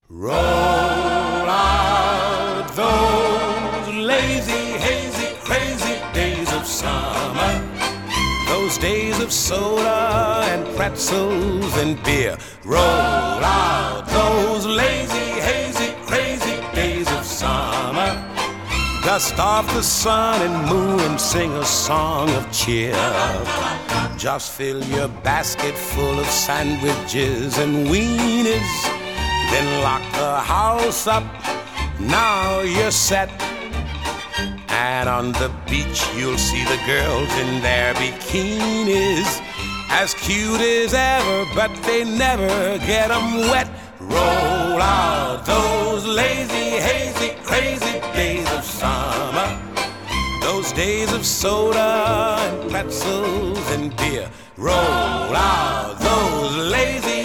Roll out those lazy, hazy, crazy days of summer. Those days of soda and pretzels and beer. Roll out those lazy, hazy, crazy days of summer. Dust off the sun and moon and sing a song of cheer. Just fill your basket full of sandwiches and weenies. Then lock the house up, now you're set. And on the beach you'll see the girls in their bikinis, as cute as ever, but they never get 'em wet. Roll out those lazy, hazy, crazy days of summer. Those days of soda and pretzels and beer. Roll out those lazy,